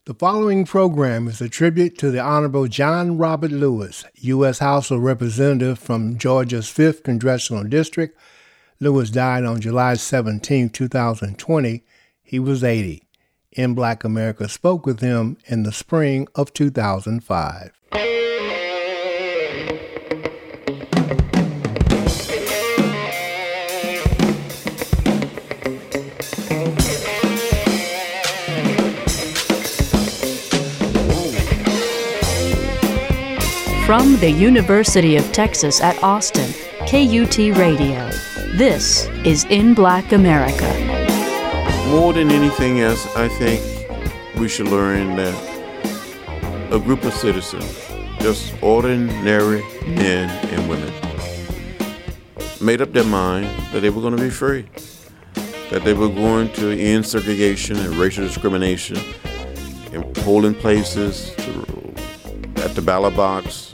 The following program is a tribute to the Honorable John Robert Lewis, U.S. House of Representative from Georgia's 5th Congressional District. Lewis died on July 17, 2020. He was 80. In Black America spoke with him in the spring of 2005. From the University of Texas at Austin, KUT Radio, this is In Black America. More than anything else, I think we should learn that a group of citizens, just ordinary men and women, made up their mind that they were going to be free, that they were going to end segregation and racial discrimination in polling places, at the ballot box,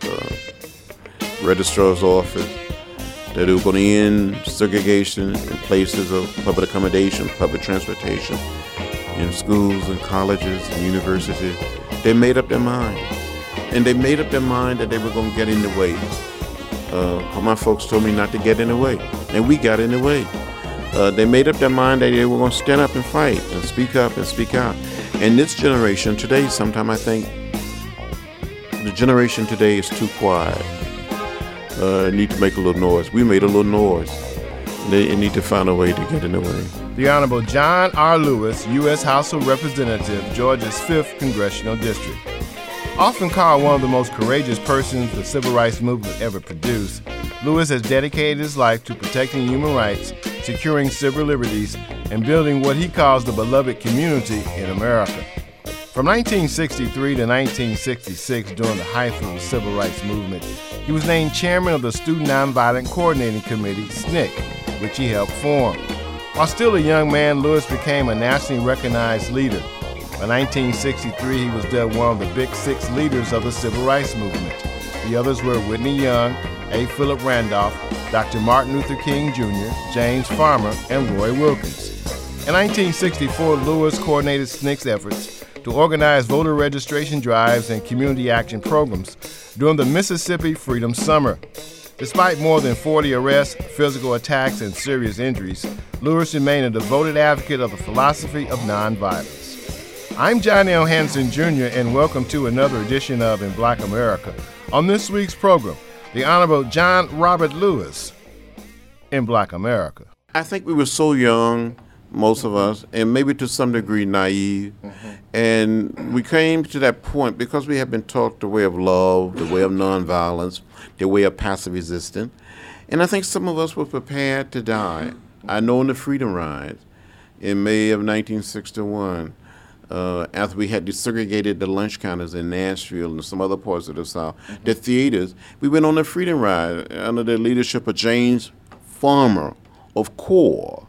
registrar's office, that they were going to end segregation in places of public accommodation, public transportation, in schools and colleges and universities. They made up their mind. And they made up their mind that they were going to get in the way. My folks told me not to get in the way, and we got in the way. They made up their mind that they were going to stand up and fight and speak up and speak out. And this generation today, sometimes I think the generation today is too quiet. Need to make a little noise. We made a little noise. They need to find a way to get in the way. The Honorable John R. Lewis, U.S. House of Representative, Georgia's 5th Congressional District. Often called one of the most courageous persons the civil rights movement ever produced, Lewis has dedicated his life to protecting human rights, securing civil liberties, and building what he calls the beloved community in America. From 1963 to 1966, during the height of the civil rights movement, he was named chairman of the Student Nonviolent Coordinating Committee, SNCC, which he helped form. While still a young man, Lewis became a nationally recognized leader. By 1963, he was dubbed one of the Big Six leaders of the civil rights movement. The others were Whitney Young, A. Philip Randolph, Dr. Martin Luther King Jr., James Farmer, and Roy Wilkins. In 1964, Lewis coordinated SNCC's efforts to organize voter registration drives and community action programs during the Mississippi Freedom Summer. Despite more than 40 arrests, physical attacks, and serious injuries, Lewis remained a devoted advocate of the philosophy of nonviolence. I'm John L. Hanson Jr., and welcome to another edition of In Black America. On this week's program, the Honorable John Robert Lewis, in Black America. I think we were so young, most of us, and maybe to some degree naive. And we came to that point because we had been taught the way of love, the way of nonviolence, the way of passive resistance. And I think some of us were prepared to die. I know in the Freedom Rides in May of 1961, after we had desegregated the lunch counters in Nashville and some other parts of the South, the theaters, we went on the Freedom Ride under the leadership of James Farmer of CORE.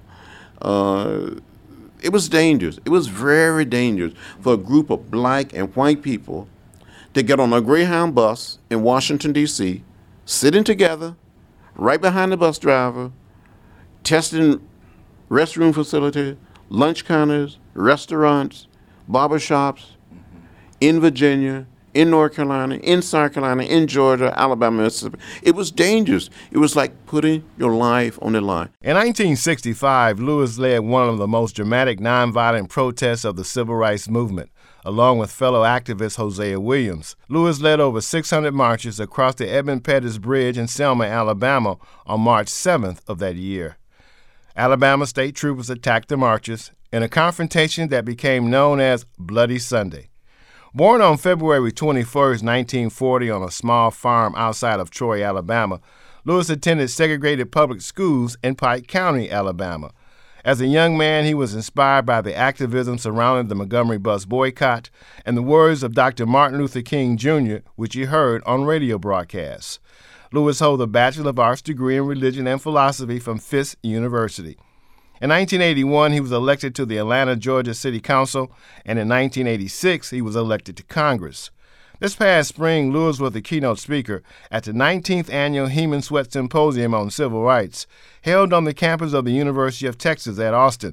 It was dangerous. It was very dangerous for a group of black and white people to get on a Greyhound bus in Washington, D.C., sitting together, right behind the bus driver, testing restroom facilities, lunch counters, restaurants, barbershops in Virginia, in North Carolina, in South Carolina, in Georgia, Alabama, Mississippi. It was dangerous. It was like putting your life on the line. In 1965, Lewis led one of the most dramatic nonviolent protests of the civil rights movement, along with fellow activist Hosea Williams. Lewis led over 600 marches across the Edmund Pettus Bridge in Selma, Alabama on March 7th of that year. Alabama state troopers attacked the marchers in a confrontation that became known as Bloody Sunday. Born on February 21, 1940, on a small farm outside of Troy, Alabama, Lewis attended segregated public schools in Pike County, Alabama. As a young man, he was inspired by the activism surrounding the Montgomery bus boycott and the words of Dr. Martin Luther King Jr., which he heard on radio broadcasts. Lewis holds a Bachelor of Arts degree in Religion and Philosophy from Fisk University. In 1981, he was elected to the Atlanta, Georgia City Council, and in 1986, he was elected to Congress. This past spring, Lewis was the keynote speaker at the 19th Annual Heman Sweat Symposium on Civil Rights, held on the campus of the University of Texas at Austin.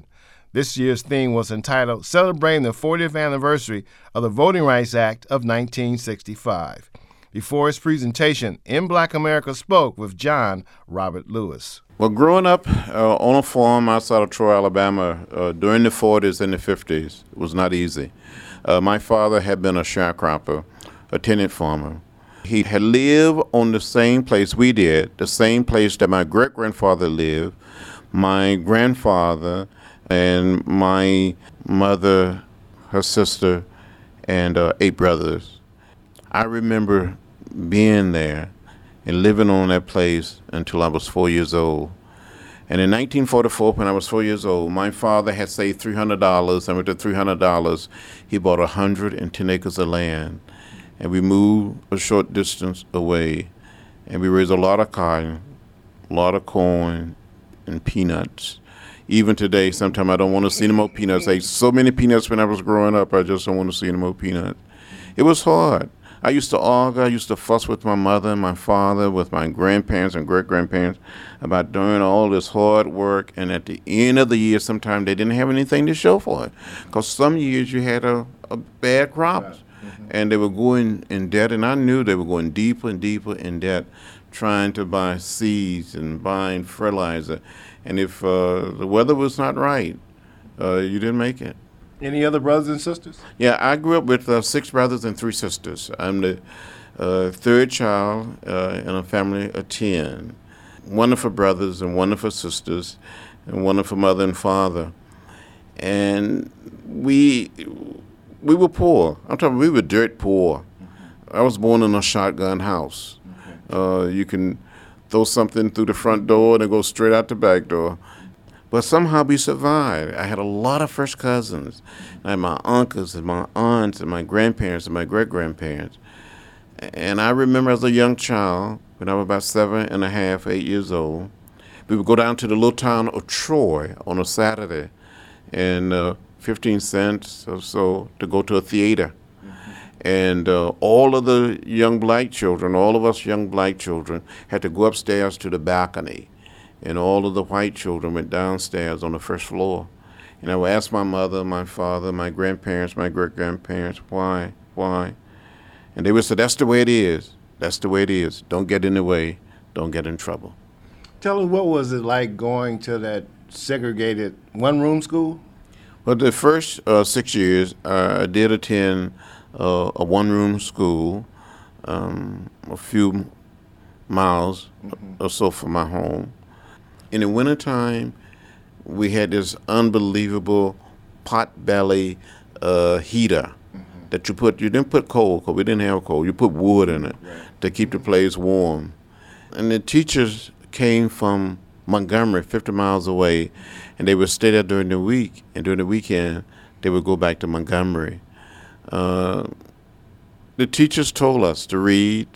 This year's theme was entitled Celebrating the 40th Anniversary of the Voting Rights Act of 1965. Before his presentation, In Black America spoke with John Robert Lewis. Well, growing up on a farm outside of Troy, Alabama, during the 40s and the 50s, it was not easy. My father had been a sharecropper, a tenant farmer. He had lived on the same place we did, the same place that my great-grandfather lived, my grandfather, and my mother, her sister, and 8 brothers. I remember being there and living on that place until I was 4 years old. And in 1944, when I was 4 years old, my father had saved $300, and with the $300, he bought 110 acres of land. And we moved a short distance away, and we raised a lot of cotton, a lot of corn, and peanuts. Even today, sometimes I don't want to see no more peanuts. I ate so many peanuts when I was growing up, I just don't want to see no more peanuts. It was hard. I used to argue, I used to fuss with my mother and my father, with my grandparents and great-grandparents about doing all this hard work, and at the end of the year, sometimes they didn't have anything to show for it, because some years you had a bad crops, and they were going in debt, and I knew they were going deeper and deeper in debt, trying to buy seeds and buying fertilizer, and if the weather was not right, you didn't make it. Any other brothers and sisters? Yeah, I grew up with 6 brothers and 3 sisters. I'm the 3rd child in a family of 10. Wonderful brothers and wonderful sisters, and wonderful mother and father. And we were poor. I'm talking, we were dirt poor. I was born in a shotgun house. You can throw something through the front door and it goes straight out the back door. But somehow we survived. I had a lot of first cousins. I had my uncles and my aunts and my grandparents and my great-grandparents. And I remember as a young child, when I was about 7 and a half, 8 years old, we would go down to the little town of Troy on a Saturday, and 15 cents or so to go to a theater. And all of the young black children, all of us young black children, had to go upstairs to the balcony. And all of the white children went downstairs on the first floor. And I would ask my mother, my father, my grandparents, my great-grandparents, why? And they would say, that's the way it is. That's the way it is. Don't get in the way. Don't get in trouble. Tell us, what was it like going to that segregated one-room school? Well, the first 6 years, I did attend a one-room school, a few miles or so from my home. In the wintertime, we had this unbelievable pot-belly heater that you didn't put coal, because we didn't have coal. You put wood in it to keep the place warm. And the teachers came from Montgomery, 50 miles away, and they would stay there during the week, and during the weekend, they would go back to Montgomery. The teachers told us to read,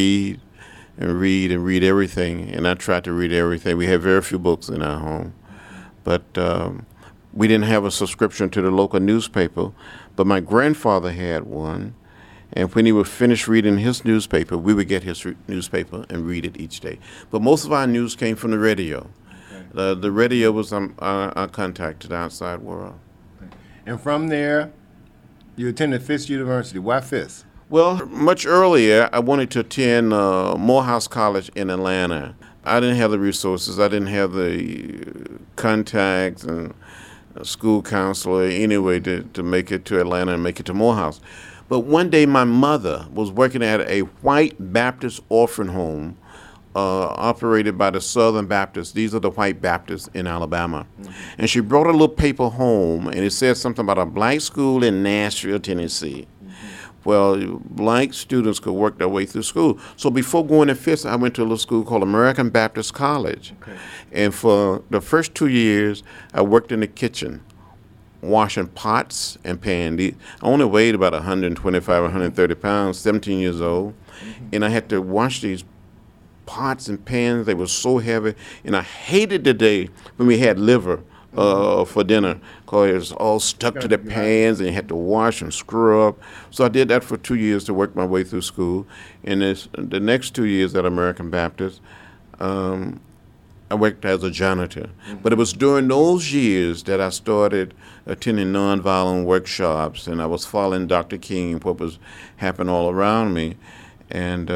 and read everything, and I tried to read everything. We had very few books in our home, but we didn't have a subscription to the local newspaper, but my grandfather had one, and when he would finish reading his newspaper, we would get his newspaper and read it each day. But most of our news came from the radio. The radio was our contact to the outside world. And from there, you attended Fisk University. Why Fisk? Well, much earlier, I wanted to attend Morehouse College in Atlanta. I didn't have the resources. I didn't have the contacts and school counselor anyway to make it to Atlanta and make it to Morehouse. But one day, my mother was working at a white Baptist orphan home operated by the Southern Baptists. These are the white Baptists in Alabama. And she brought a little paper home, and it said something about a black school in Nashville, Tennessee. Well, black students could work their way through school. So before going to Fisk, I went to a little school called American Baptist College. And for the first 2 years, I worked in the kitchen, washing pots and pans. I only weighed about 125, 130 pounds, 17 years old. And I had to wash these pots and pans. They were so heavy. And I hated the day when we had liver for dinner, because it was all stuck to the pans and you had to wash and scrub. So I did that for 2 years to work my way through school. And the next 2 years at American Baptist, I worked as a janitor. But it was during those years that I started attending nonviolent workshops, and I was following Dr. King, what was happening all around me. And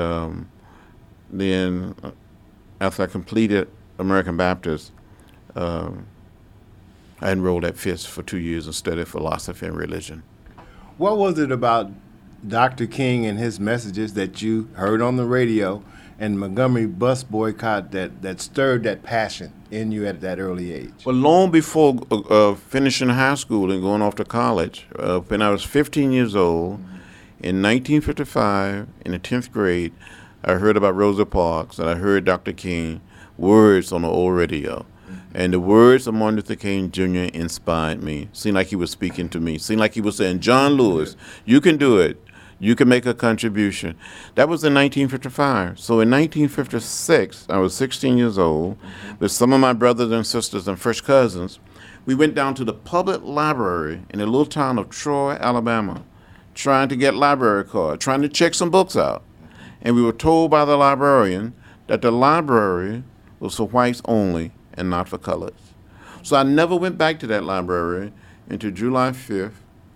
then after I completed American Baptist, I enrolled at Fisk for 2 years and studied philosophy and religion. What was it about Dr. King and his messages that you heard on the radio and Montgomery bus boycott that stirred that passion in you at that early age? Well, long before finishing high school and going off to college, when I was 15 years old, in 1955, in the 10th grade, I heard about Rosa Parks and I heard Dr. King words on the old radio. And the words of Martin Luther King Jr. inspired me. Seemed like he was speaking to me. Seemed like he was saying, John Lewis, you can do it. You can make a contribution. That was in 1955. So in 1956, I was 16 years old, with some of my brothers and sisters and first cousins. We went down to the public library in the little town of Troy, Alabama, trying to get library card, trying to check some books out. And we were told by the librarian that the library was for whites only and not for colors. So I never went back to that library until July 5th,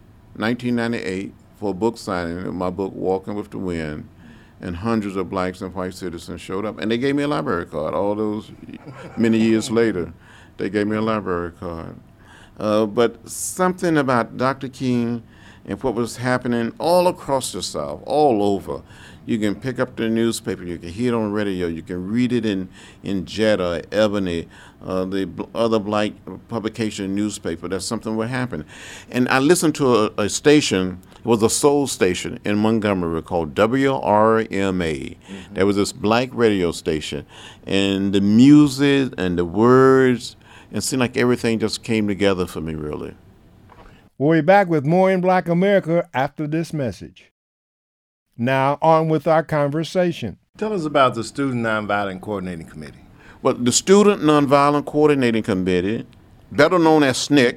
1998, for a book signing of my book, Walking with the Wind, and hundreds of blacks and white citizens showed up. And they gave me a library card. All those many years later, they gave me a library card. But something about Dr. King and what was happening all across the South, all over. You can pick up the newspaper, you can hear it on the radio, you can read it in Jeddah, Ebony, the other black publication newspaper, that something would happen. And I listened to a station, it was a soul station in Montgomery called WRMA. There was this black radio station, and the music and the words, it seemed like everything just came together for me, really. We'll be back with more in Black America after this message. Now, on with our conversation. Tell us about the Student Nonviolent Coordinating Committee. Well, the Student Nonviolent Coordinating Committee, better known as SNCC,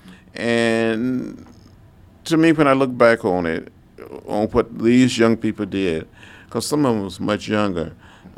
and to me, when I look back on it, on what these young people did, because some of them was much younger,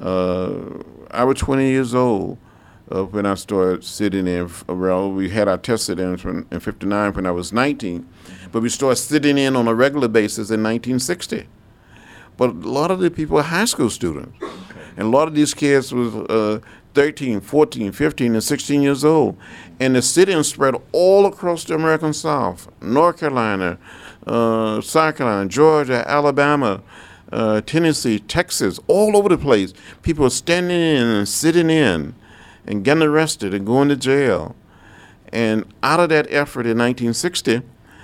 I was 20 years old when I started sitting in. Well, we had our test sit-ins in 59 when I was 19, but we started sitting in on a regular basis in 1960. But a lot of the people were high school students. And a lot of these kids was 13, 14, 15, and 16 years old. And the sit-ins spread all across the American South, North Carolina, South Carolina, Georgia, Alabama, Tennessee, Texas, all over the place. People were standing in and sitting in and getting arrested and going to jail. And out of that effort in 1960,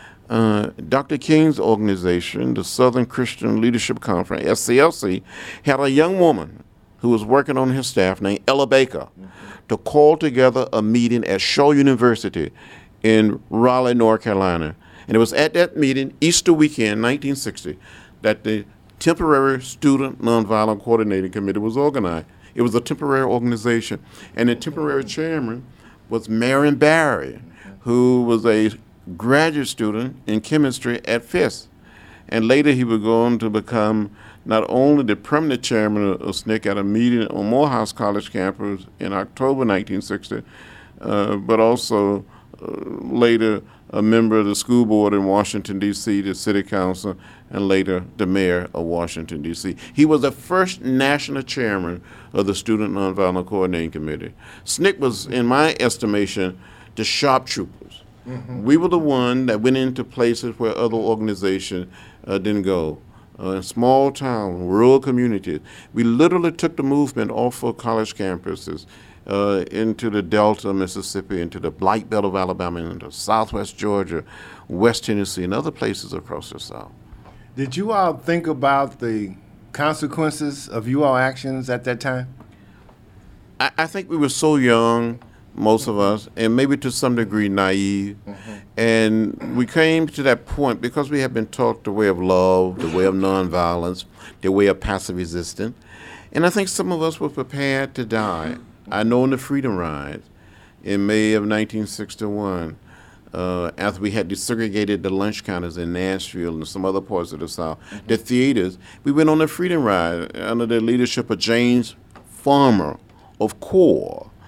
Dr. King's organization, the Southern Christian Leadership Conference, SCLC, had a young woman who was working on his staff named Ella Baker to call together a meeting at Shaw University in Raleigh, North Carolina. And it was at that meeting, Easter weekend, 1960, that the temporary Student Nonviolent Coordinating Committee was organized. It was a temporary organization. And the temporary chairman was Marion Barry, who was a graduate student in chemistry at Fisk. And later he would go on to become not only the permanent chairman of SNCC at a meeting on Morehouse College campus in October 1960, but also later a member of the school board in Washington, D.C., the city council, and later the mayor of Washington, D.C. He was the first national chairman of the Student Nonviolent Coordinating Committee. SNCC was, in my estimation, the sharp troopers. We were the one that went into places where other organizations didn't go. In small town, rural communities. We literally took the movement off of college campuses into the Delta, Mississippi, into the Black Belt of Alabama, into Southwest Georgia, West Tennessee, and other places across the South. Did you all think about the consequences of you all actions at that time? I think we were so young, most of us, and maybe to some degree naive. And we came to that point because we had been taught the way of love, the way of nonviolence, the way of passive resistance. And I think some of us were prepared to die. I know in the Freedom Rides in May of 1961, after we had desegregated the lunch counters in Nashville and some other parts of the South, the theaters, we went on the Freedom Ride under the leadership of James Farmer of CORE.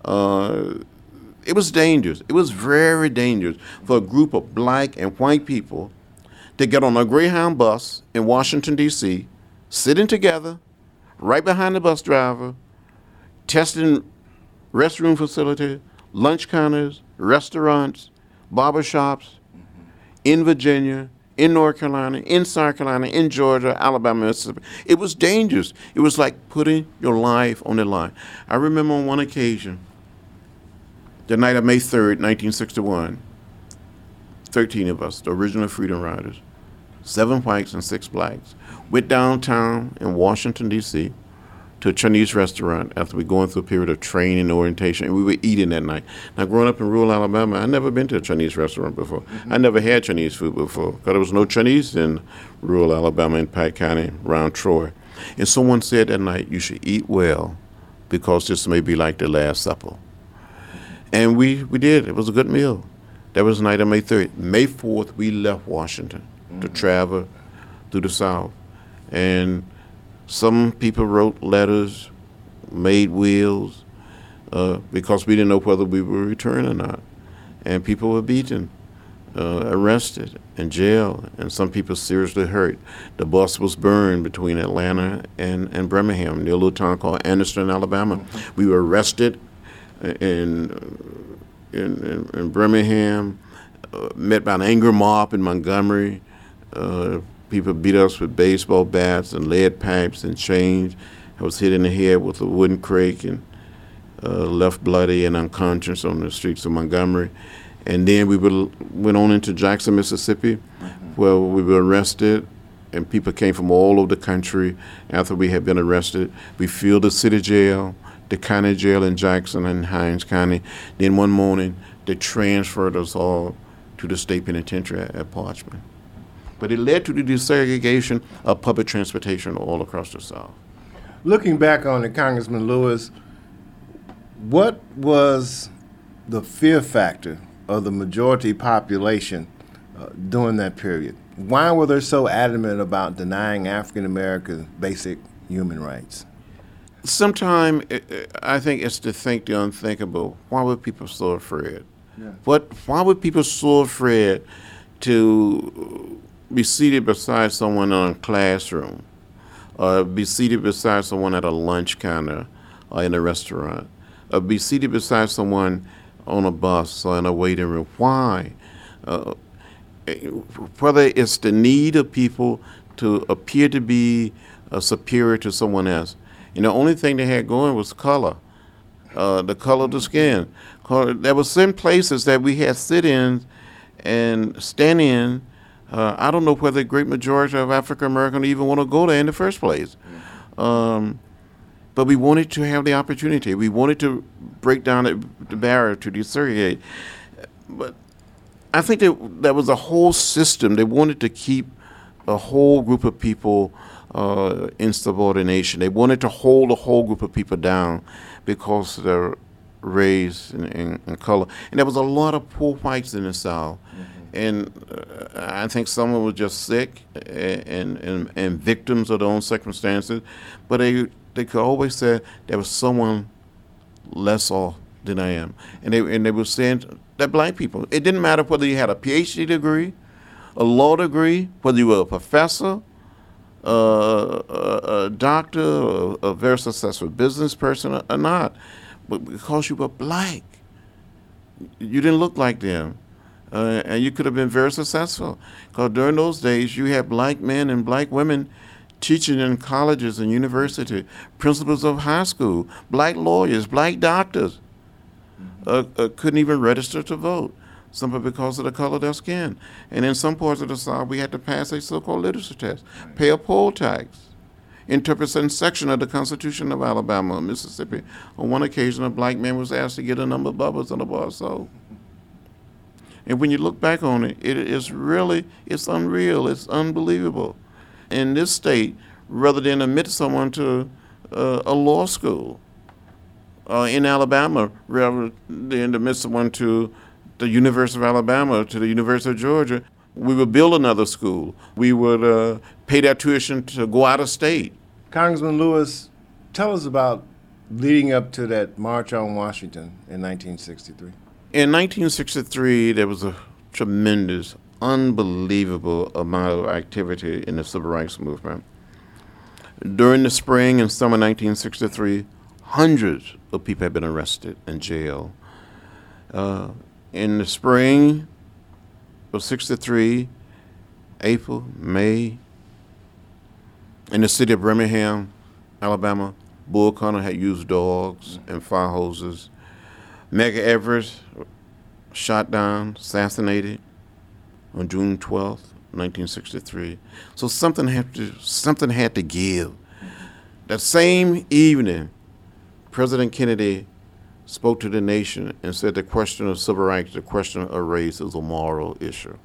It was dangerous. It was very dangerous for a group of black and white people to get on a Greyhound bus in Washington, D.C., sitting together, right behind the bus driver, testing restroom facilities, lunch counters, restaurants, barbershops in Virginia, in North Carolina, in South Carolina, in Georgia, Alabama, Mississippi. It was dangerous. It was like putting your life on the line. I remember on one occasion, the night of May 3rd, 1961, 13 of us, the original Freedom Riders, 7 whites and 6 blacks, went downtown in Washington, D.C., to a Chinese restaurant after we going through a period of training and orientation, and we were eating that night. Now, growing up in rural Alabama, I'd never been to a Chinese restaurant before. I never had Chinese food before, because there was no Chinese in rural Alabama in Pike County around Troy. And someone said that night, you should eat well, because this may be like the Last Supper. And we did. It was a good meal. That was the night of May 3rd. May 4th, we left Washington to travel through the South. And some people wrote letters, made wills, because we didn't know whether we would return or not. And people were beaten, arrested, and jailed, and some people seriously hurt. The bus was burned between Atlanta and Birmingham, near a little town called Anderson, Alabama. We were arrested in Birmingham, met by an angry mob in Montgomery. People beat us with baseball bats and lead pipes and chains. I was hit in the head with a wooden crate and left bloody and unconscious on the streets of Montgomery. And then we went on into Jackson, Mississippi, where we were arrested, and people came from all over the country after we had been arrested. We filled the city jail, the county jail in Jackson and Hinds County. Then one morning, they transferred us all to the state penitentiary at Parchman. But it led to the desegregation of public transportation all across the South. Looking back on it, Congressman Lewis, what was the fear factor of the majority population during that period? Why were they so adamant about denying African Americans basic human rights? Sometimes I think it's to think the unthinkable. Why were people so afraid? Yeah. Why were people so afraid to be seated beside someone in a classroom, or be seated beside someone at a lunch counter or in a restaurant, or be seated beside someone on a bus or in a waiting room? Why? Whether it's the need of people to appear to be superior to someone else. And the only thing they had going was color, the color of the skin. There were some places that we had sit-ins and stand-in. I don't know whether the great majority of African Americans even want to go there in the first place. But we wanted to have the opportunity. We wanted to break down the barrier to desegregate. But I think that there was a whole system. They wanted to keep a whole group of people in subordination. They wanted to hold a whole group of people down because of their race and color. And there was a lot of poor whites in the South. And I think someone was just sick and victims of their own circumstances. But they could always say there was someone less off than I am. And they were saying that black people, it didn't matter whether you had a PhD degree, a law degree, whether you were a professor, a doctor, or a very successful business person or not. But because you were black, you didn't look like them. And you could have been very successful. Because during those days, you had black men and black women teaching in colleges and universities, principals of high school, black lawyers, black doctors, couldn't even register to vote, simply because of the color of their skin. And in some parts of the South, we had to pass a so-called literacy test, pay a poll tax, interpret certain section of the Constitution of Alabama or Mississippi. On one occasion, a black man was asked to get a number of bubbles on a bar soap. And when you look back on it, it's unreal, it's unbelievable. In this state, rather than admit someone to a law school, in Alabama, rather than admit someone to the University of Alabama, to the University of Georgia, we would build another school. We would pay their tuition to go out of state. Congressman Lewis, tell us about leading up to that March on Washington in 1963? In 1963, there was a tremendous, unbelievable amount of activity in the civil rights movement. During the spring and summer 1963, hundreds of people had been arrested and jailed. In the spring of 63, April, May, in the city of Birmingham, Alabama, Bull Connor had used dogs and fire hoses. Medgar Evers shot down, assassinated on June 12th, 1963. So something had to give. That same evening, President Kennedy spoke to the nation and said the question of civil rights, the question of race is a moral issue.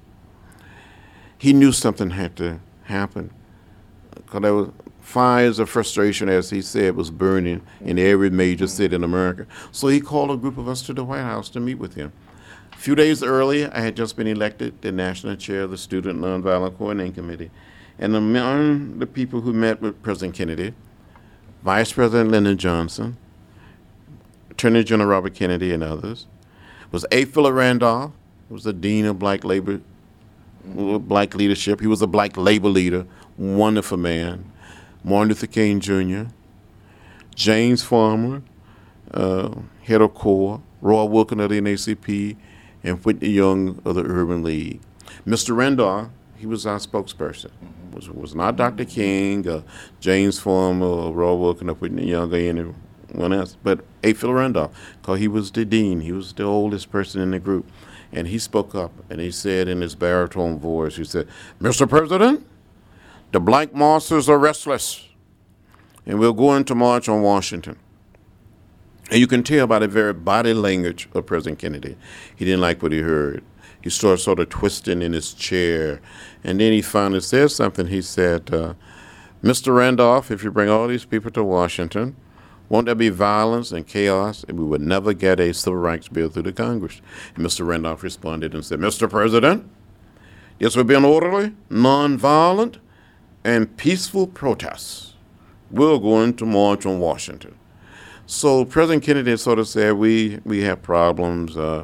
He knew something had to happen because there were fires of frustration, as he said, was burning in every major city in America. So he called a group of us to the White House to meet with him. A few days earlier, I had just been elected the national chair of the Student Nonviolent Coordinating Committee. And among the people who met with President Kennedy, Vice President Lyndon Johnson, Attorney General Robert Kennedy, and others, was A. Philip Randolph, who was the Dean of Black Leadership. He was a Black labor leader, wonderful man. Martin Luther King Jr., James Farmer, head of CORE, Roy Wilkin of the NAACP, and Whitney Young of the Urban League. Mr. Randolph, he was our spokesperson. Was not Dr. King, James Farmer, or Roy Wilkin, or Whitney Young, or anyone else, but A. Phil Randolph, because he was the dean. He was the oldest person in the group. And he spoke up, and he said in his baritone voice, he said, "Mr. President, the black monsters are restless, and we're going to march on Washington." And you can tell by the very body language of President Kennedy, he didn't like what he heard. He started sort of twisting in his chair, and then he finally said something. He said, "Mr. Randolph, if you bring all these people to Washington, won't there be violence and chaos, and we would never get a civil rights bill through the Congress?" And Mr. Randolph responded and said, "Mr. President, this will be an orderly, nonviolent, and peaceful protests. We're going to march on Washington." So President Kennedy sort of said, we have problems, but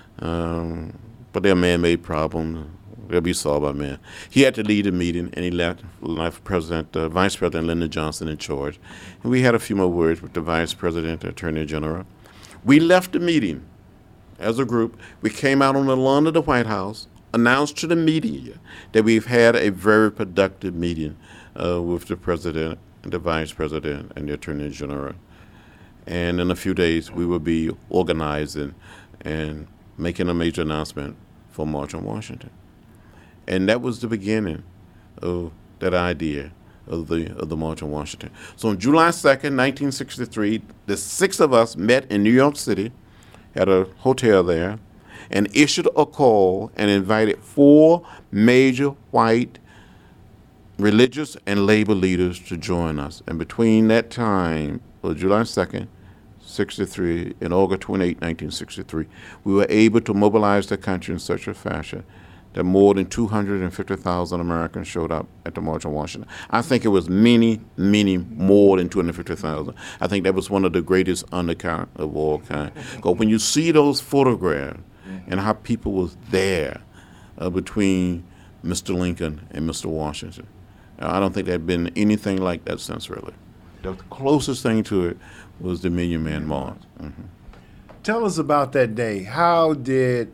they're man-made problems. They'll be solved by man. He had to lead the meeting, and he left Vice President Lyndon Johnson in charge. And we had a few more words with the Vice President, the Attorney General. We left the meeting as a group. We came out on the lawn of the White House, announced to the media that we've had a very productive meeting with the President, and the Vice President, and the Attorney General. And in a few days, we will be organizing and making a major announcement for March on Washington. And that was the beginning of that idea of the March on Washington. So on July 2nd, 1963, the 6 of us met in New York City at a hotel there and issued a call and invited 4 major white religious and labor leaders to join us. And between that time, July 2nd, 63, and August 28, 1963, we were able to mobilize the country in such a fashion that more than 250,000 Americans showed up at the March on Washington. I think it was many, many more than 250,000. I think that was one of the greatest undercount of all kind. Because when you see those photographs and how people was there between Mr. Lincoln and Mr. Washington, I don't think there had been anything like that since, really. The closest thing to it was the Million Man March. Mm-hmm. Tell us about that day. How did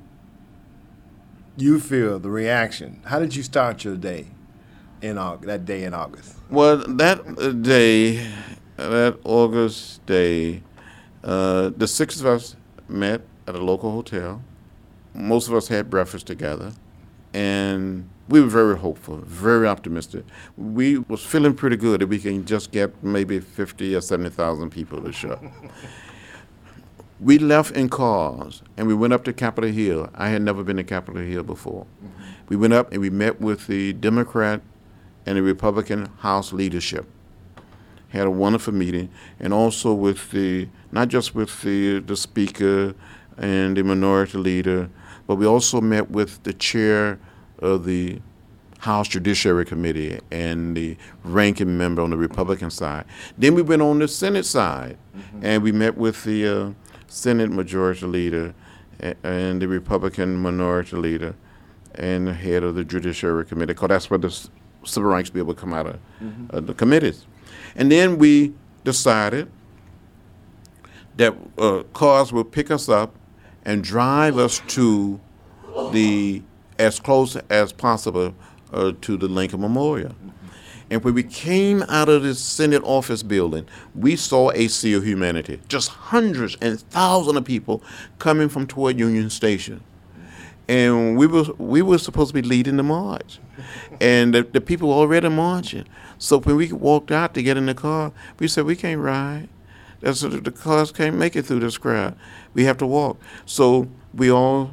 you feel, the reaction? How did you start your day that day in August? Well, that day, that August day, the 6 of us met at a local hotel. Most of us had breakfast together, and we were very hopeful, very optimistic. We was feeling pretty good that we can just get maybe 50 or 70,000 people to show. We left in cars, and we went up to Capitol Hill. I had never been to Capitol Hill before. Mm-hmm. We went up and we met with the Democrat and the Republican House leadership. Had a wonderful meeting, and also with not just with the Speaker and the Minority Leader, but we also met with the chair of the House Judiciary Committee and the ranking member on the Republican side. Then we went on the Senate side, and we met with the Senate Majority Leader and the Republican Minority Leader and the head of the Judiciary Committee, because that's where the Civil Rights Bill would come out of the committees. And then we decided that cars would pick us up and drive us to as close as possible to the Lincoln Memorial. And when we came out of the Senate office building, we saw a sea of humanity, just hundreds and thousands of people coming from toward Union Station. And we were supposed to be leading the march. And the people were already marching. So when we walked out to get in the car, we said, we can't ride. The cars can't make it through this crowd. We have to walk. So we all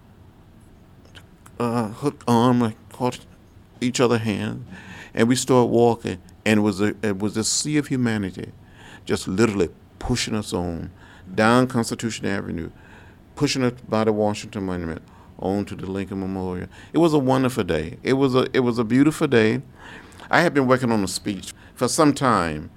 hooked arms, caught each other's hands, and we started walking. And it was a sea of humanity, just literally pushing us on down Constitution Avenue, pushing us by the Washington Monument on to the Lincoln Memorial. It was a wonderful day. It was a beautiful day. I had been working on a speech for some time,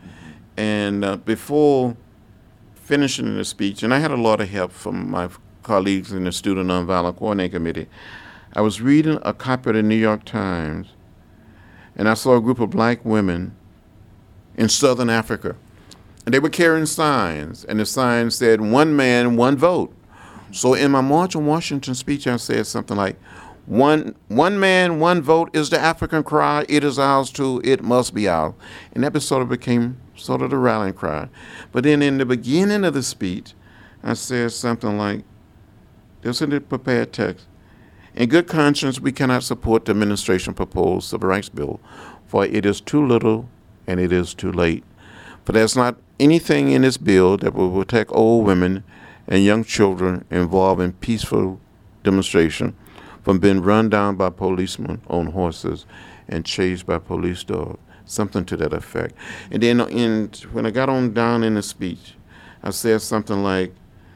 and before finishing the speech, and I had a lot of help from my colleagues in the Student Nonviolent Coordinating Committee, I was reading a copy of the New York Times, and I saw a group of black women in Southern Africa, and they were carrying signs, and the sign said, "One man, one vote." So in my March on Washington speech, I said something like, one man, one vote is the African cry. It is ours too. It must be ours. And that became sort of the rallying cry. But then in the beginning of the speech, I said something like, this in the prepared text, in good conscience, we cannot support the administration proposed Civil Rights Bill, for it is too little and it is too late. For there's not anything in this bill that will protect old women and young children involved in peaceful demonstration from being run down by policemen on horses and chased by police dogs, something to that effect. And then when I got on down in the speech, I said something like,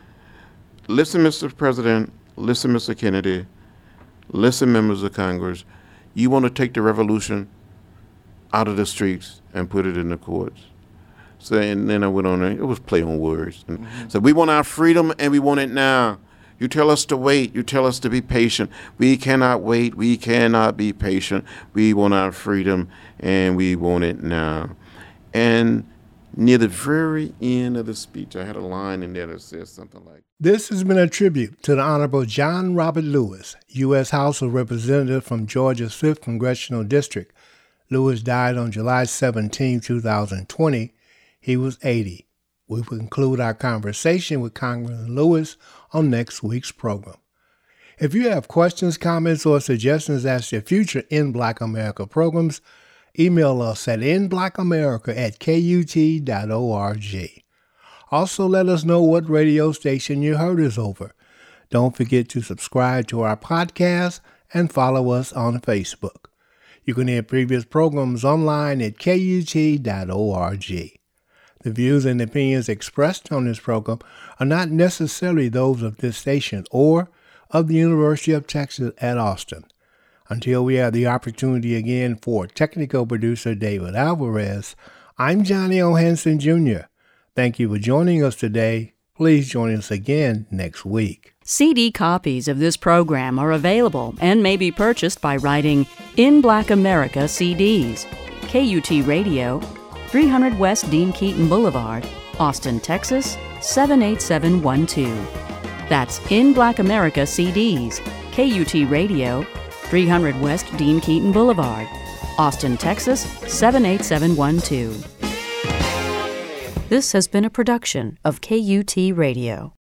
listen, Mr. President, listen, Mr. Kennedy, listen, members of Congress, you want to take the revolution out of the streets and put it in the courts. So, and then I went on there, it was play on words. So we want our freedom and we want it now. You tell us to wait. You tell us to be patient. We cannot wait. We cannot be patient. We want our freedom and we want it now. And near the very end of the speech, I had a line in there that says something like, This has been a tribute to the Honorable John Robert Lewis, U.S. House of Representative from Georgia's 5th Congressional District. Lewis died on July 17, 2020. He was 80. We will conclude our conversation with Congressman Lewis on next week's program. If you have questions, comments, or suggestions as to future In Black America programs, email us at inblackamerica@kut.org. Also, let us know what radio station you heard us over. Don't forget to subscribe to our podcast and follow us on Facebook. You can hear previous programs online at kut.org. The views and opinions expressed on this program are not necessarily those of this station or of the University of Texas at Austin. Until we have the opportunity again for technical producer David Alvarez, I'm Johnny O. Hanson Jr. Thank you for joining us today. Please join us again next week. CD copies of this program are available and may be purchased by writing In Black America CDs, KUT Radio, 300 West Dean Keaton Boulevard, Austin, Texas, 78712. That's In Black America CDs, KUT Radio, 300 West Dean Keaton Boulevard, Austin, Texas, 78712. This has been a production of KUT Radio.